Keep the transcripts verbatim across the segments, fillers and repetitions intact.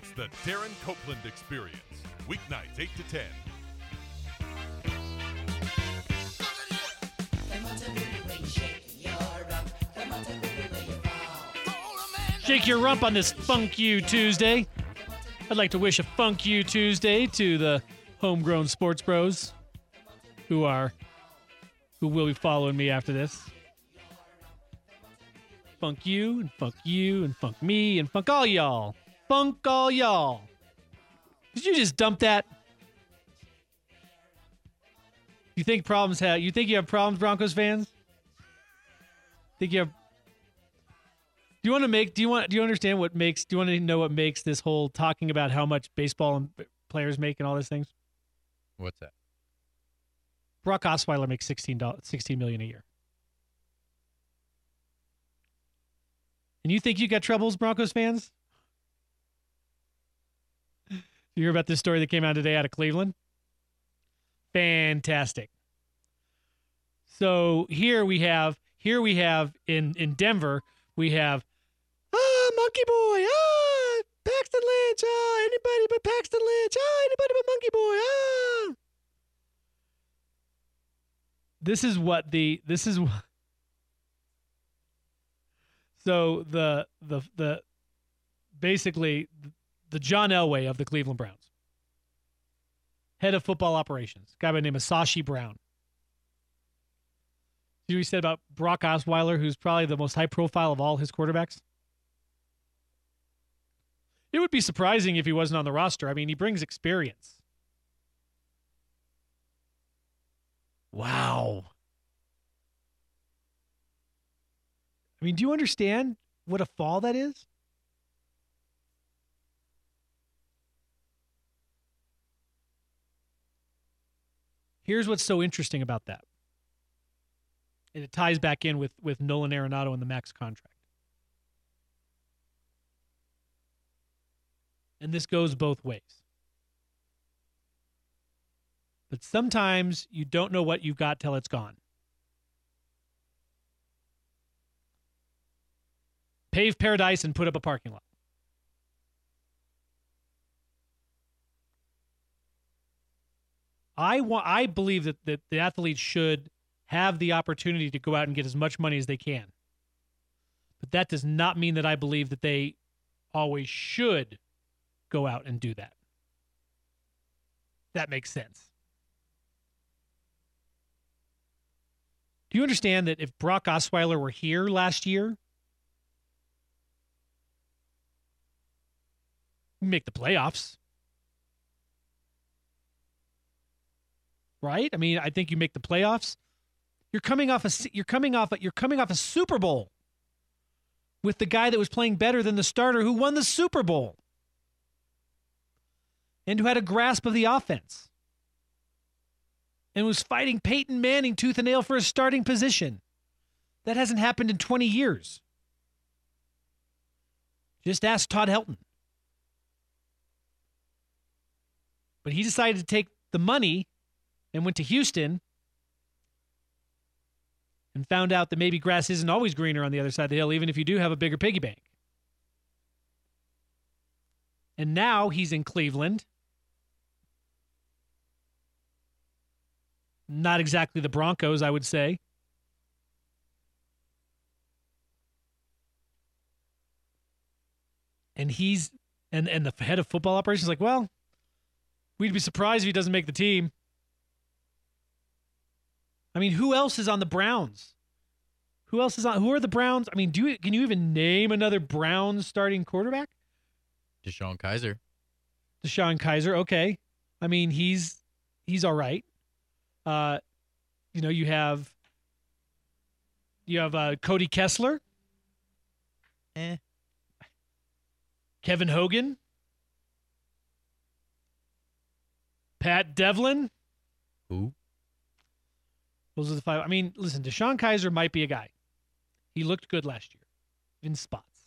It's the Darren Copeland Experience. Weeknights, eight to ten. Shake your rump on this Funk You Tuesday. I'd like to wish a Funk You Tuesday to the homegrown sports bros who are who will be following me after this. Funk you and funk you and funk me and funk all y'all. Funk all y'all. Did you just dump that? You think problems have you think you have problems, Broncos fans? Think you have Do you want to make do you want do you understand what makes do you want to know what makes this whole talking about how much baseball and players make and all these things? What's that? Brock Osweiler makes sixteen million dollars a year. And you think you got troubles, Broncos fans? You hear about this story that came out today out of Cleveland? Fantastic. So here we have here we have in, in Denver, we have ah Monkey Boy, ah Paxton Lynch, ah anybody but Paxton Lynch, ah anybody but Monkey Boy, ah. This is what the this is what So the the the basically the John Elway of the Cleveland Browns, head of football operations, a guy by the name of Sashi Brown. See what he said about Brock Osweiler, who's probably the most high profile of all his quarterbacks? It would be surprising if he wasn't on the roster. I mean, he brings experience. Wow. I mean, do you understand what a fall that is? Here's what's so interesting about that. And it ties back in with, with Nolan Arenado and the max contract. And this goes both ways. But sometimes you don't know what you've got till it's gone. Pave paradise and put up a parking lot. I want. I believe that, that the athletes should have the opportunity to go out and get as much money as they can. But that does not mean that I believe that they always should go out and do that. That makes sense. Do you understand that if Brock Osweiler were here last year, we make the playoffs? Right? I mean, I think you make the playoffs. You're coming off a you're coming off a, you're coming off a Super Bowl with the guy that was playing better than the starter who won the Super Bowl and who had a grasp of the offense and was fighting Peyton Manning tooth and nail for a starting position. That hasn't happened in twenty years. Just ask Todd Helton. But he decided to take the money and went to Houston and found out that maybe grass isn't always greener on the other side of the hill, even if you do have a bigger piggy bank. And now he's in Cleveland. Not exactly the Broncos, I would say. And he's and, and the head of football operations is like, well, we'd be surprised if he doesn't make the team. I mean, who else is on the Browns? Who else is on? Who are the Browns? I mean, do you, can you even name another Browns starting quarterback? DeShone Kizer. DeShone Kizer, okay. I mean, he's he's all right. Uh, you know, you have you have uh, Cody Kessler, Eh. Kevin Hogan, Pat Devlin. Who? Those are the five. I mean, listen, DeShone Kizer might be a guy. He looked good last year in spots.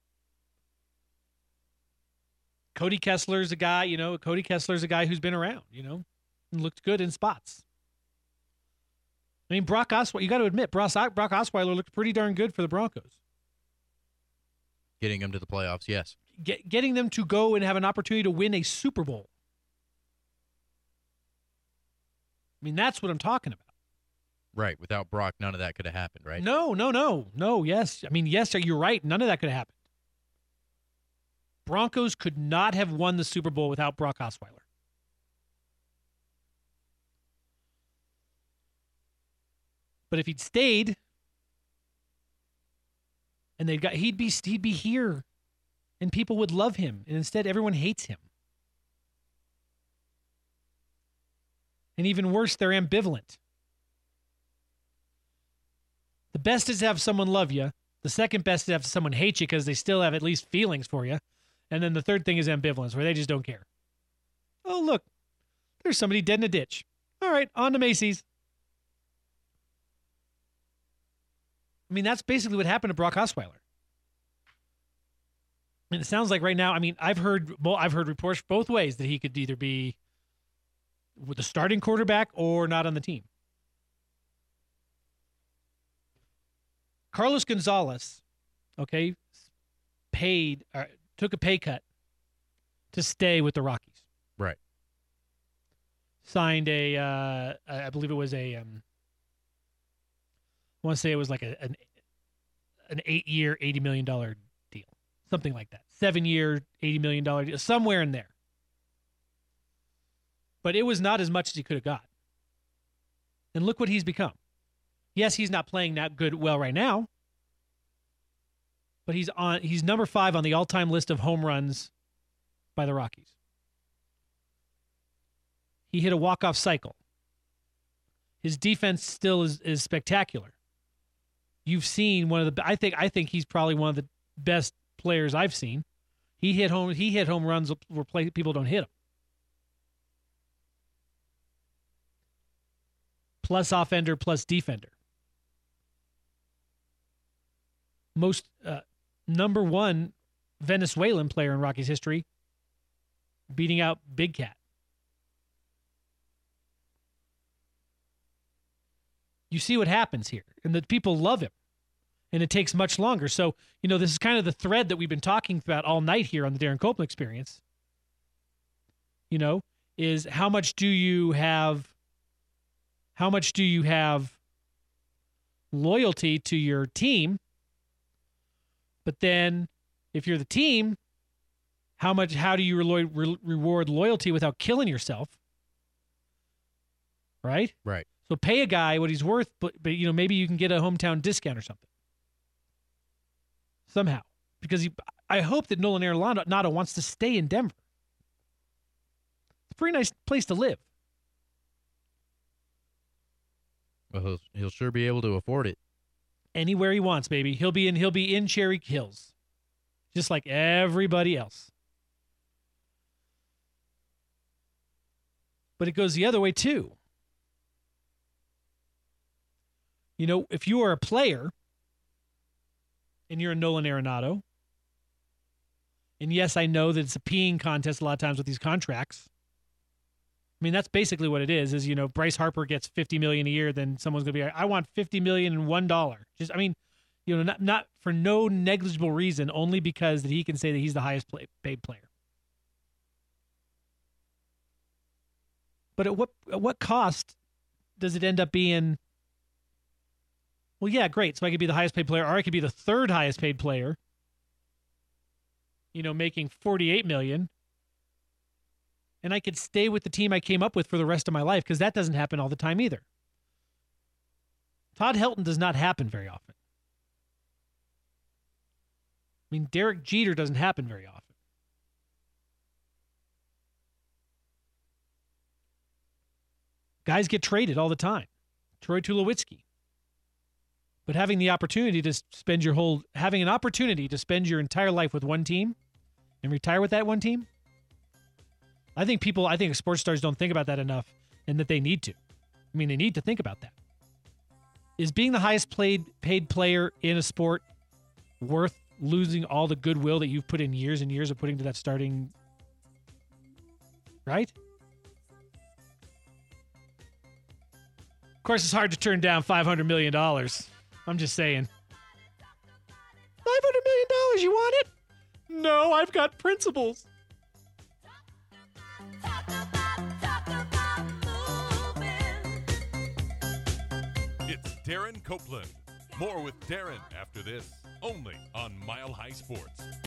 Cody Kessler's a guy, you know, Cody Kessler's a guy who's been around, you know, and looked good in spots. I mean, Brock Osweiler, you got to admit, Brock Brock Osweiler looked pretty darn good for the Broncos. Getting them to the playoffs, yes. Get, getting them to go and have an opportunity to win a Super Bowl. I mean, that's what I'm talking about. Right. Without Brock, none of that could have happened, right? No, no, no, no. Yes. I mean, yes, you're right. None of that could have happened. Broncos could not have won the Super Bowl without Brock Osweiler. But if he'd stayed, and they got, he'd be he'd be here, and people would love him. And instead, everyone hates him. And even worse, they're ambivalent. The best is to have someone love you. The second best is to have someone hate you because they still have at least feelings for you. And then the third thing is ambivalence, where they just don't care. Oh, look, there's somebody dead in a ditch. All right, on to Macy's. I mean, that's basically what happened to Brock Osweiler. And it sounds like right now, I mean, I've heard well, I've heard reports both ways that he could either be with the starting quarterback or not on the team. Carlos Gonzalez, okay, paid uh, took a pay cut to stay with the Rockies. Right. Signed a, uh, I believe it was a, um, I want to say it was like a, an an eight-year, eighty million dollars deal, something like that. Seven-year, eighty million dollars deal, somewhere in there. But it was not as much as he could have got. And look what he's become. Yes, he's not playing that good well right now, but he's on. He's number five on the all-time list of home runs by the Rockies. He hit a walk-off cycle. His defense still is, is spectacular. You've seen one of the. I think. I think he's probably one of the best players I've seen. He hit home. He hit home runs where play, people don't hit them. Plus offender, plus defender. Most uh, number one Venezuelan player in Rockies history, beating out Big Cat. You see what happens here, and the people love him, and it takes much longer. So, you know, this is kind of the thread that we've been talking about all night here on the Darren Copeland Experience. You know, is how much do you have, how much do you have loyalty to your team? But then, if you're the team, how much? How do you re- re- reward loyalty without killing yourself? Right. Right. So pay a guy what he's worth, but but you know maybe you can get a hometown discount or something somehow. Because he, I hope that Nolan Arenado wants to stay in Denver. It's a pretty nice place to live. Well, he'll, he'll sure be able to afford it. Anywhere he wants, baby. He'll be in. He'll be in Cherry Hills, just like everybody else. But it goes the other way too. You know, if you are a player and you're a Nolan Arenado, and yes, I know that it's a peeing contest a lot of times with these contracts. I mean, that's basically what it is, is, you know, Bryce Harper gets fifty million dollars a year, then someone's going to be like, I want fifty million dollars and one dollar. Just, I mean, you know, not, not for no negligible reason, only because that he can say that he's the highest play, paid player. But at what at what cost does it end up being? Well, yeah, great. So I could be the highest paid player, or I could be the third highest paid player, you know, making forty-eight million dollars. And I could stay with the team I came up with for the rest of my life, because that doesn't happen all the time either. Todd Helton does not happen very often. I mean, Derek Jeter doesn't happen very often. Guys get traded all the time. Troy Tulowitzki. But having the opportunity to spend your whole, having an opportunity to spend your entire life with one team and retire with that one team, I think people, I think sports stars don't think about that enough, and that they need to. I mean, they need to think about that. Is being the highest played, paid player in a sport worth losing all the goodwill that you've put in years and years of putting to that starting, right? Of course, it's hard to turn down five hundred million dollars. I'm just saying. five hundred million because you want it? No, I've got principles. It's Darren Copeland. More with Darren after this, only on Mile High Sports.